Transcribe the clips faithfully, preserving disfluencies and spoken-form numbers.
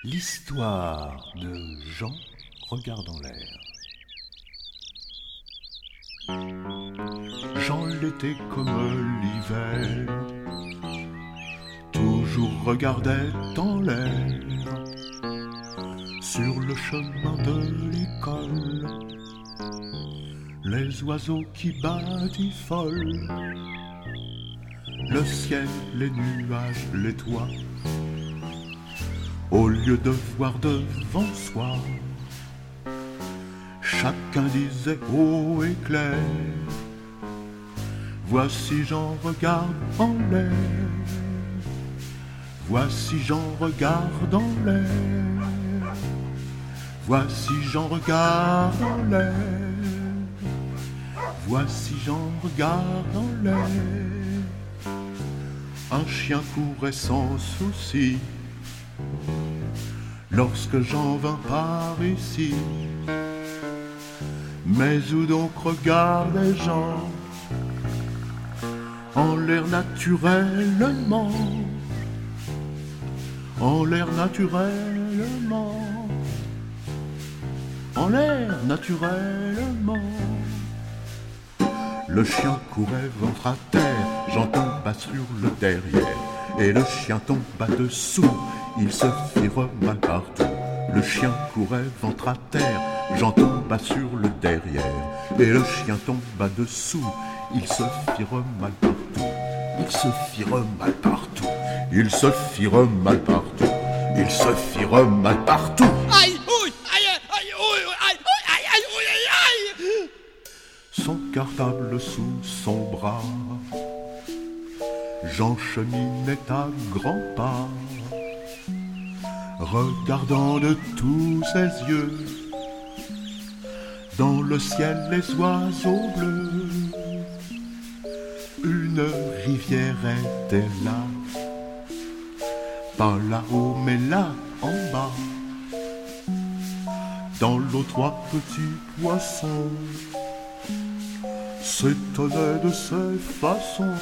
L'histoire de Jean regardant l'air. Jean l'était comme l'hiver, toujours regardait en l'air, sur le chemin de l'école, les oiseaux qui batifolent, le ciel, les nuages, les toits. Au lieu de voir devant soi, chacun disait haut et clair: voici Jean regarde en l'air, voici Jean regarde en l'air, voici Jean regarde en l'air, voici Jean regarde en l'air. Un chien courait sans souci lorsque Jean vint par ici. Mais où donc regardait Jean? En l'air naturellement, en l'air naturellement, en l'air naturellement. Le chien courait ventre à terre, Jean tomba sur le derrière, et le chien tomba dessous, il se fit mal partout. Le chien courait ventre à terre, Jean tomba sur le derrière, et le chien tomba dessous, il se fit mal partout. Il se fit mal partout, il se fit mal partout, il se fit mal partout. Aïe, ouille, aïe, aïe, ouille, aïe, aïe, aïe, ouille, aïe, aïe. Son cartable sous son bras, Jean cheminait à grands pas, regardant de tous ses yeux dans le ciel les oiseaux bleus. Une rivière était là, pas là-haut mais là en bas. Dans l'eau trois petits poissons s'étonnaient de ces façons.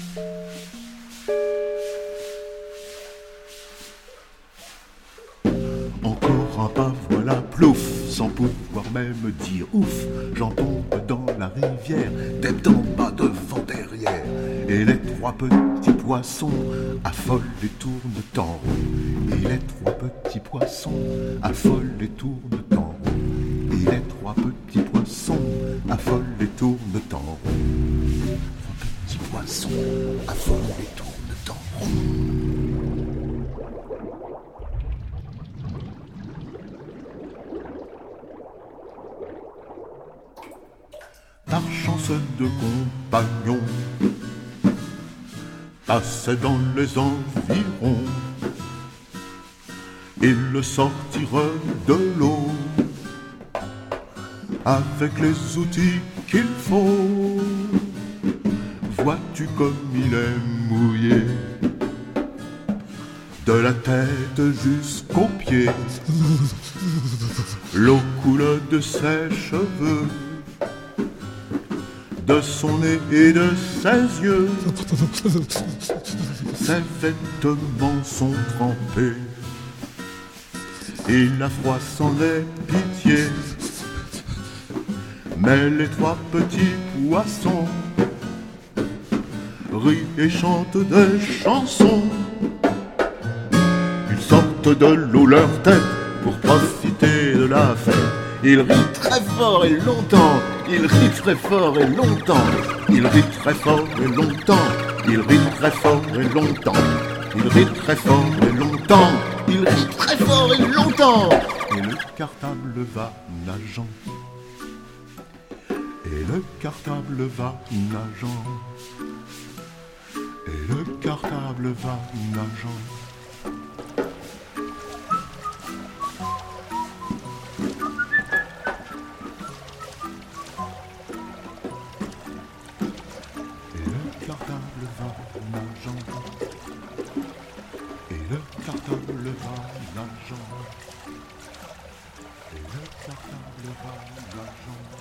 Encore un pas, voilà, plouf, sans pouvoir même dire ouf, Jean tombe dans la rivière, tête en bas, devant, derrière, et les trois petits poissons affolent et tournent en rond. Et les trois petits poissons affolent et tournent en rond. Et les trois petits poissons affolent et tournent en rond. Trois petits poissons affolent et tournent en rond. Par chance de compagnons passaient dans les environs, ils sortirent de l'eau avec les outils qu'il faut. Vois-tu comme il est mouillé de la tête jusqu'aux pieds, l'eau coule de ses cheveux, de son nez et de ses yeux. Ses vêtements sont trempés, il a froid sans ait pitié. Mais les trois petits poissons rient et chantent des chansons. Ils sortent de l'eau leur tête pour profiter de la fête. Ils rient très fort et longtemps, ils rient très fort et longtemps, ils rient très fort et longtemps, ils rient très fort et longtemps, ils rient très fort et longtemps, ils rient très fort et longtemps. Et le cartable va nageant, et le cartable va nageant, et le cartable va nageant. Le cartable va nageant, et le cartable va nageant, et le cartable va nageant.